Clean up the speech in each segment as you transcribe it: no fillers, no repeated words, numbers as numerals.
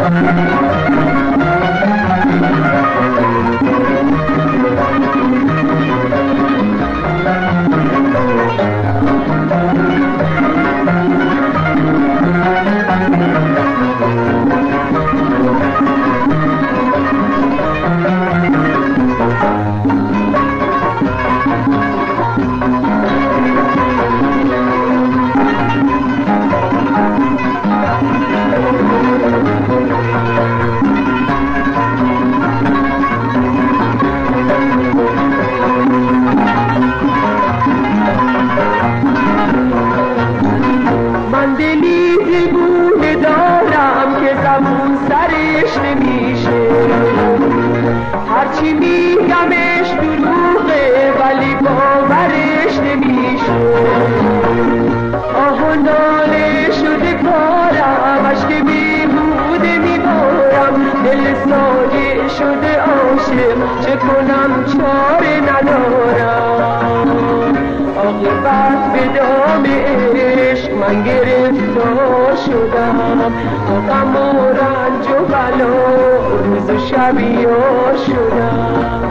هرچی میگمش دروغه ولی باورش نمیشه. آه و ناله شده کارم، اشک بیهوده میبارم، دل ساده شده عاشق، چه کنم چاره ندارم. عاقبت به دام عشق من گرفتار شدم، با غم و رنج و بلا روز و شب یار شدم.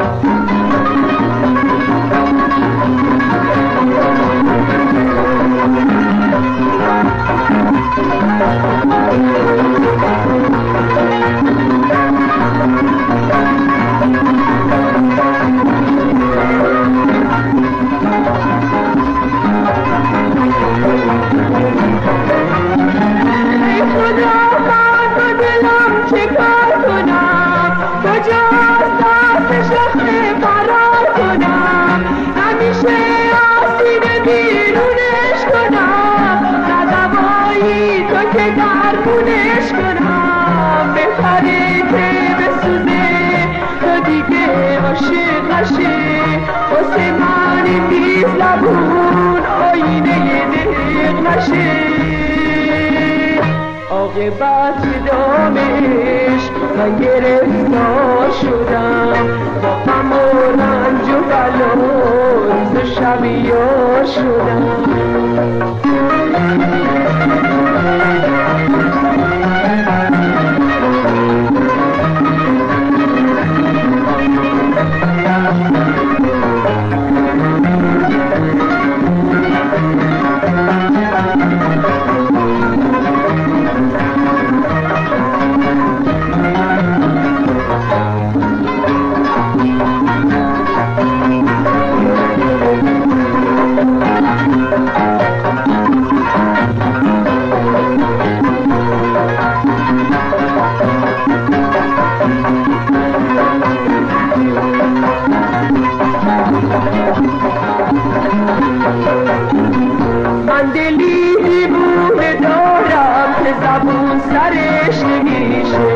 درمونش کنم بهتره که بسوزه تا دیگه عاشق نشه، واسه من بیز لبون آینه دق نشه. عاقبت به دام عشق من گرفتار شدم، با غم و رنج و بلا روز و شب یار شدم. من دلی دیوونه دارم که زبون سرش نمیشه،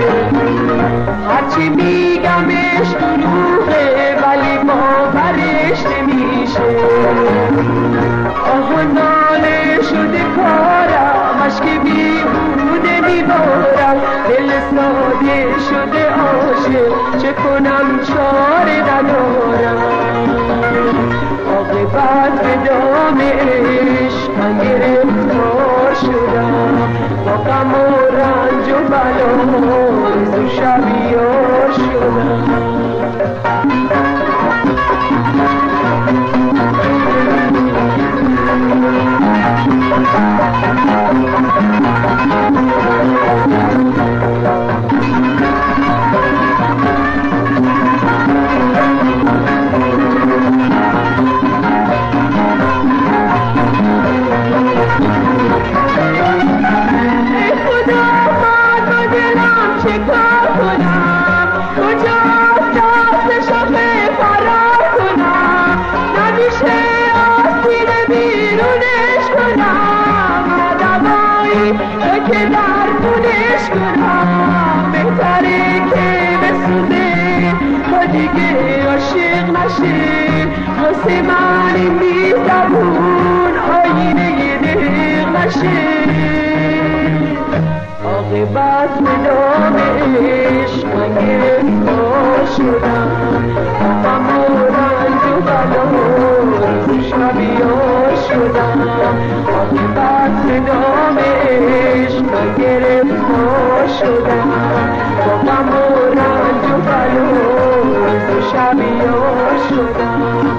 هرچی میگمش دروغه ولی باورش نمیشه. آه و ناله شده کارم، اشک بیهوده میبارم، دل ساده شده عاشق، چه کنم چاره ندارم. عاقبت به دام عشق من گرفتار شدم، با غم و رنج و بلا روز و شب یار شدم. که درمونش کنم بهتره که بسوزه تا دیگه عاشق نشه، واسه من این بی زبون آینه دق نشه. عاقبت به دام عشق من گرفتار شدم، غم و رنج و بلا روز شب یار شدم. عاقبت به دام عشق من گرفتار شدم با غم و رنج و بلا روز و شب یار شدم